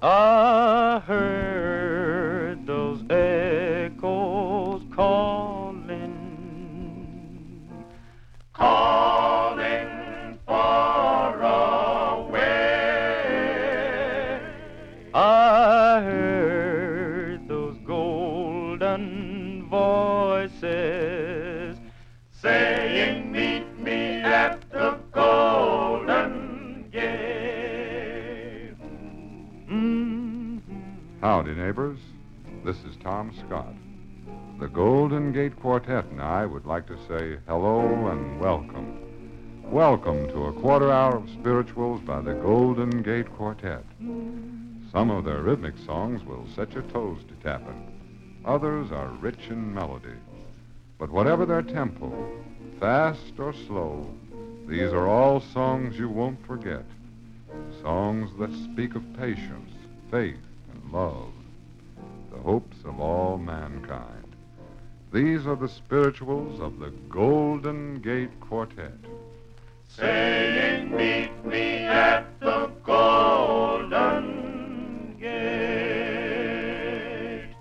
I heard those echoes calling, calling far away. I heard those golden voices saying, meet me at the Golden Gate. Howdy, neighbors. This is Tom Scott. The Golden Gate Quartet and I would like to say hello and welcome. Welcome to a quarter hour of spirituals by the Golden Gate Quartet. Some of their rhythmic songs will set your toes to tapping. Others are rich in melody. But whatever their tempo, fast or slow, these are all songs you won't forget. Songs that speak of patience, faith, and love, the hopes of all mankind. These are the spirituals of the Golden Gate Quartet. Saying, meet me at the Golden Gate.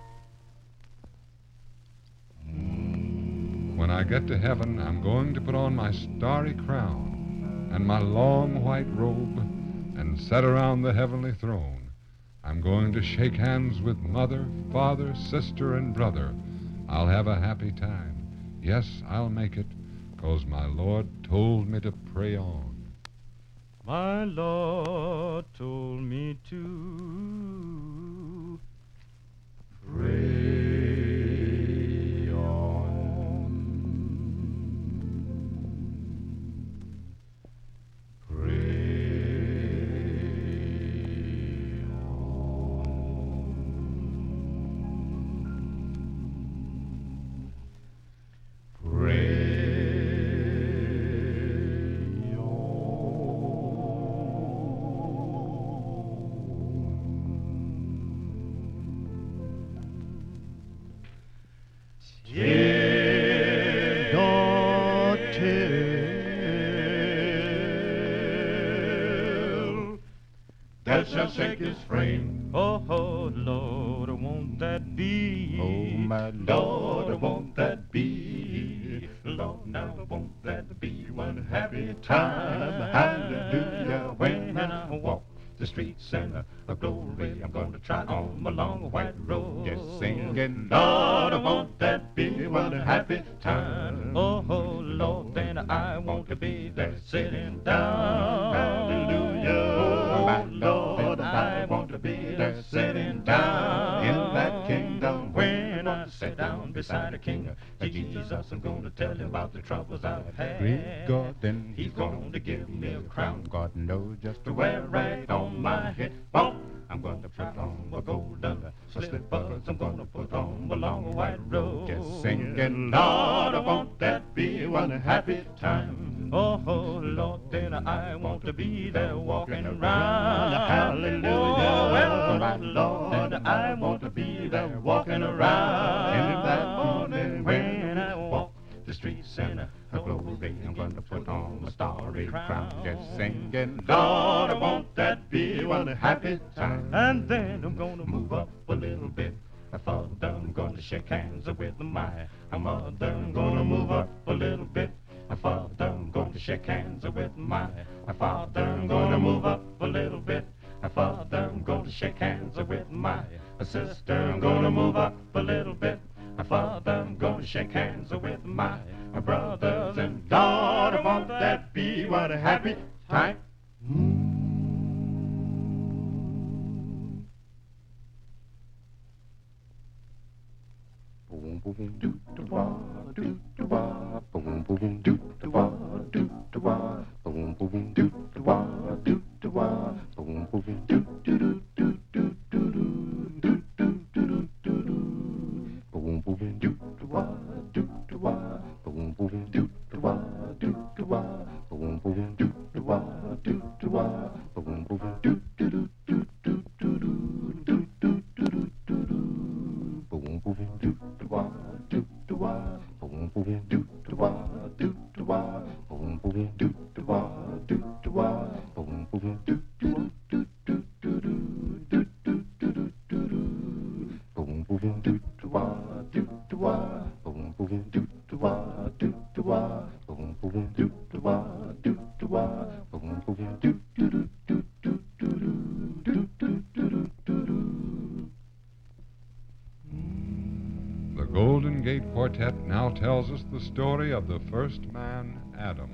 When I get to heaven, I'm going to put on my starry crown and my long white robe and sit around the heavenly throne. I'm going to shake hands with mother, father, sister, and brother. I'll have a happy time. Yes, I'll make it, 'cause my Lord told me to pray on. My Lord told me to pray on. Pray on. Pray Till, oh, till that shall shake his frame. Oh, oh, Lord, won't that be? Oh, my Lord, won't that be? Lord, now won't that be one happy time? Hallelujah, when I walk the streets and a glory, I'm gonna trot on my long white road, Just singing, Lord, won't that be one happy time? Oh, oh, Lord, then I want to be there sitting down. Hallelujah, oh, Lord, I want to be there sitting down in that kingdom. When I sit down beside a king, Jesus, I'm gonna tell him about the troubles I've had. Great God, then He's gonna give me a crown God knows just to wear right on my head. Oh, I'm gonna put on my golden slippers. I'm gonna put on my long white robe. Just singing, Lord, won't that be one happy time? Oh, oh, Lord, then I want to be there walking around. Hallelujah. Oh, well, my Lord, I want to be there walking around. in that morning When I walk the streets in a glory, I'm gonna put on my starry crown. Just singing, Lord, won't that be one happy time? And then I'm gonna move up a little bit. Father, I'm gonna shake hands with my mother. I'm gonna move up a little bit. Father, I'm gonna shake hands with my father. I'm gonna move up a little bit. Father, I'm gonna shake hands with my sister. I'm gonna move up a little bit. Father, I'm gonna shake hands with my brothers. And Lord, won't that be one happy time? boom, boom, do do wah, do do wah, boom, boom, do do wah, do do wah, boom, boom, do do wah, do do wah, boom, boom, do do do do do do do do do do do do, boom, boom, do do wah, do do wah, boom, boom, do do wah, do do wah, boom, boom, do do wah, do do wah, boom, boom, do do do do do do do do do do do do, boom, boom, do do wah, do do wah, boom, boom, do do wah, do do wah, boom, boom, do do wah, do do wah, boom, boom, do do do do do The Golden Gate Quartet now tells us the story of the first man, Adam.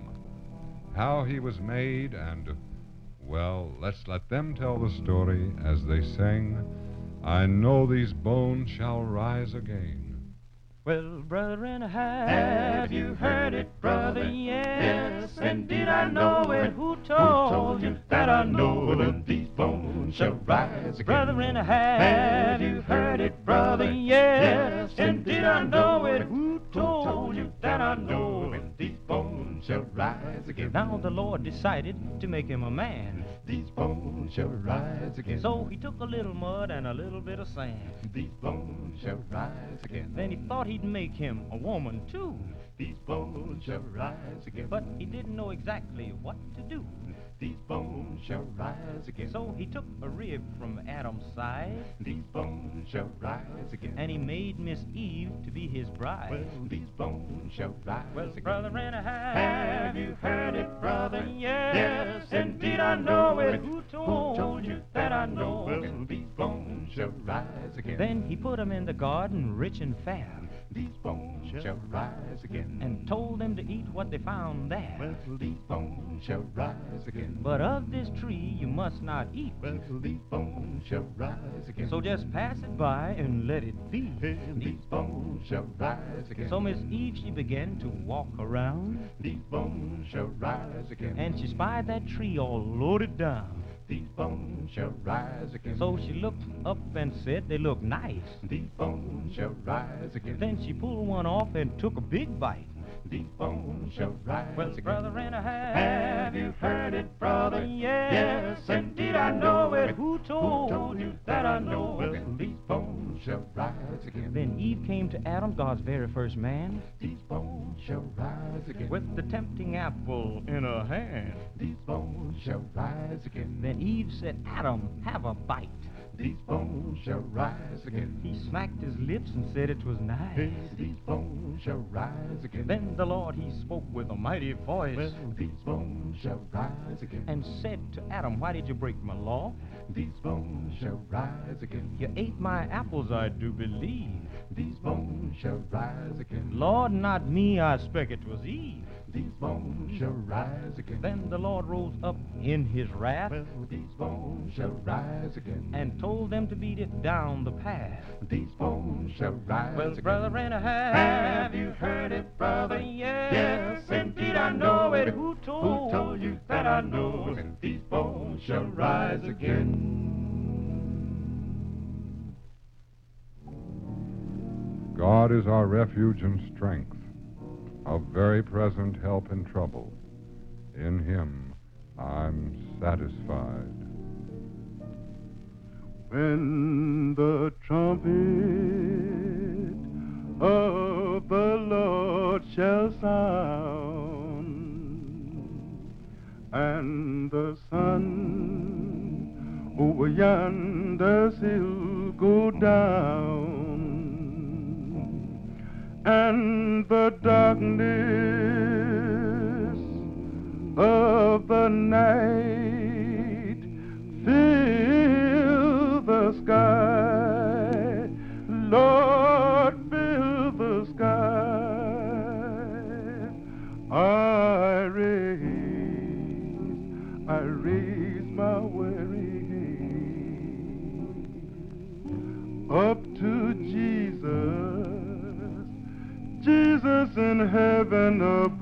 How he was made and, well, let's let them tell the story as they sing, I know these bones shall rise again. Well, brethren, have you heard it, brother? Yes, and did I know it? Who told you that I know that these bones shall rise again? Brethren, have you heard it, brother? Yes, and did I know it? Who told you that I know that these bones shall rise again? Now the Lord decided to make him a man. These bones shall rise again. So he took a little mud and a little bit of sand. These bones shall rise again. Then he thought he'd make him a woman too. These bones shall rise again. But he didn't know exactly what to do. These bones shall rise again. So he took a rib from Adam's side. These bones shall rise again. And he made Miss Eve to be his bride. Well, these bones shall rise again. Brother, and have you heard it, brother? Yes, and did I know it? Who told you that I know? Well, these bones shall rise again. Then he put them in the garden, rich and fair. These bones shall rise again. And told them to eat what they found there. Well, these bones shall rise again. But of this tree you must not eat. Well, these bones shall rise again. So just pass it by and let it be. These bones shall rise again. So Miss Eve, she began to walk around. These bones shall rise again. And she spied that tree all loaded down. These bones shall rise again. So she looked up and said, they look nice. These bones shall rise again. Then she pulled one off and took a big bite. These bones shall rise again. Brother, and have you heard it, brother? Yes, and did I know it? Who told you that I know it? Well, these bones shall rise again. Then Eve came to Adam, God's very first man. These bones shall rise again. With the tempting apple in her hand. These bones shall rise again. Then Eve said, Adam, have a bite. These bones shall rise again. He smacked his lips and said it was nice. These bones shall rise again. Then the Lord, he spoke with a mighty voice. Well, these bones shall rise again. And said to Adam, why did you break my law? These bones shall rise again. You ate my apples, I do believe. These bones shall rise again. Lord, not me, I expect it was Eve. These bones shall rise again. Then the Lord rose up in his wrath. Well, these bones shall rise again. And told them to beat it down the path. These bones shall rise again. Well, brother, and have you heard it, brother? Yes, indeed I know it. Who told you that I know it? These bones shall rise again. God is our refuge and strength, a very present help in trouble. In him I'm satisfied. When the trumpet of the Lord shall sound, and the sun over yonder hill go down, and the darkness of the night fill the sky, Lord, fill the sky. I raise my weary head up to Jesus in heaven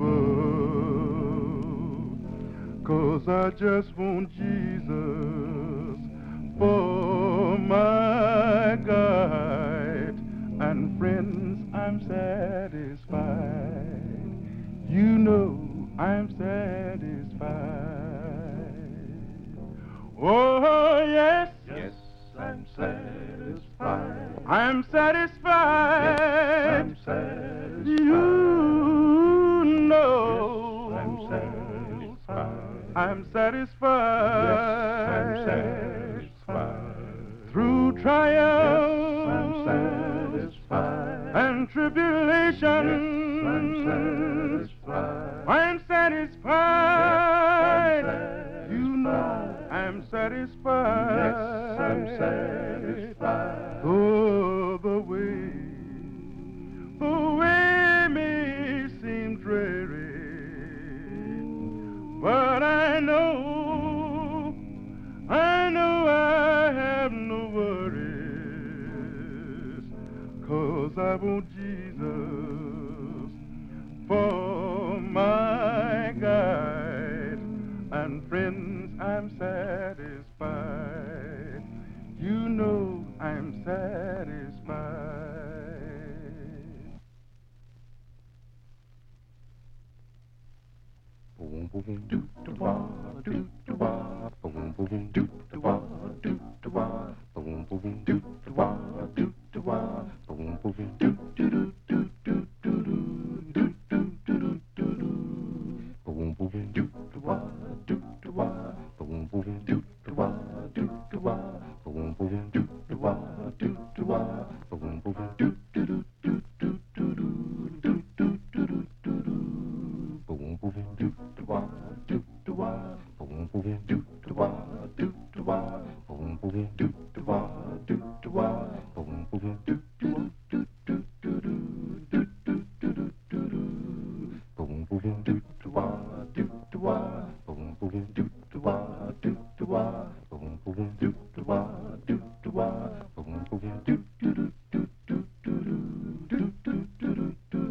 above, 'cause I just want Jesus for my guide, and friends, I'm satisfied. You know I'm satisfied. Oh yes, yes, I'm satisfied. I'm satisfied. Yes, I'm satisfied. You know yes, I'm satisfied. I'm satisfied. Yes, I'm satisfied. Through trials, yes, I'm satisfied. and tribulation. Yes, I'm satisfied. I'm satisfied. Yes, I'm You know satisfied. I'm satisfied. Yes, I'm satisfied. Oh, the way may seem dreary, but I know I have no worries, 'cause I want Jesus for my guide, and friends, I'm satisfied. You know I'm satisfied. Boom, boom, doo doo wah, doo doo wah, boom, boom, doo doo wah, doo doo wah, boom, boom, doo doo wah, doo doo wah, boom, boom, doo doo doo doo doo doo doo doo doo doo doo. Boom, boom, doo doo wah, doo doo wah, boom, boom, doo doo wah, doo doo wah, boom, boom, doo doo wah, doo doo wah, boom, boom, doo doo doo doo doo doo doo doo doo doo doo. Boom, boom, doo doo wah, doo doo wah, boom, boom, doo doo wah, doo doo wah, boom, boom, doo doo wah, doo doo wah, boom, boom, doo doo doo doo doo doo doo doo doo doo. Boom, boom, doo doo wah, doo doo wah, boom, boom, doo doo wah, doo doo wah, boom, boom, doo doo wah, doo doo wah, boom, boom, doo doo doo doo doo doo doo doo doo doo.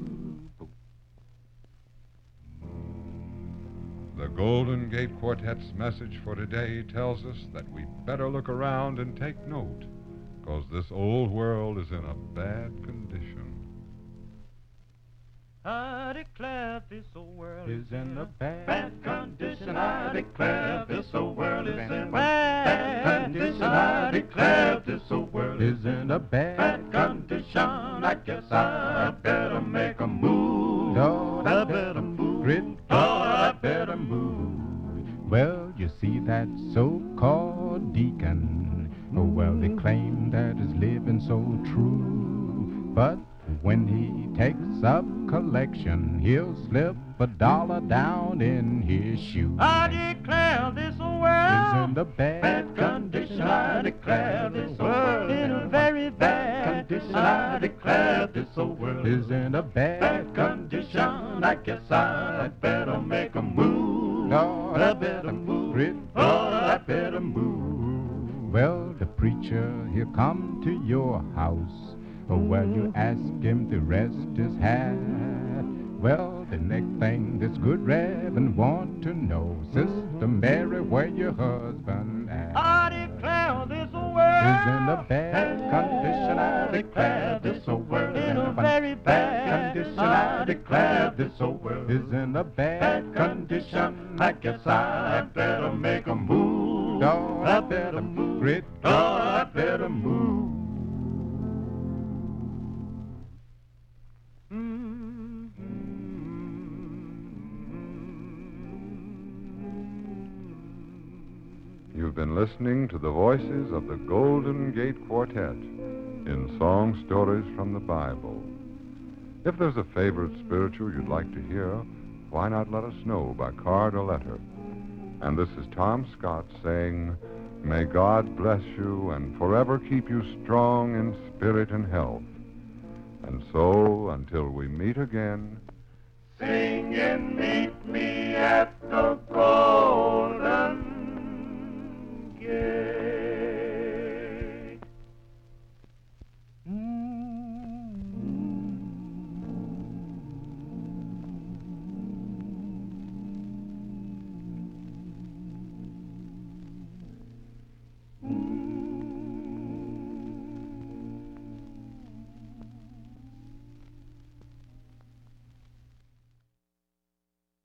The Golden Gate Quartet's message for today tells us that we better look around and take note, 'cause this old world is in a bad condition. I declare this old world is in a bad condition. I declare this old world is in a bad condition. I declare this old world is in a bad condition. I guess I better make a move. Lord, I better move. Lord, I better move. Well, you see that so-called deacon, oh, well, they claim that he's living so true. But when he takes up collection, he'll slip $1 down in his shoe. I declare this Is world in the bad condition. I declare this world in a very bad condition. I declare this world is in a bad condition. I guess I better make a move. Lord, I better move. Lord, I better move. Well, the preacher, he'll come to your house. Oh, well, you ask him to rest his hat. Well, the next thing this good Reverend want to know, Sister Mary, where your husband at? I declare this world Is in a bad condition. I declare this world in a very bad condition. I declare this world Is in a bad condition. I guess I better make a move. Lord, I better move. Great Lord, I better move. You've been listening to the voices of the Golden Gate Quartet in song stories from the Bible. If there's a favorite spiritual you'd like to hear, why not let us know by card or letter? And this is Tom Scott saying, may God bless you and forever keep you strong in spirit and health. And so, until we meet again, Singing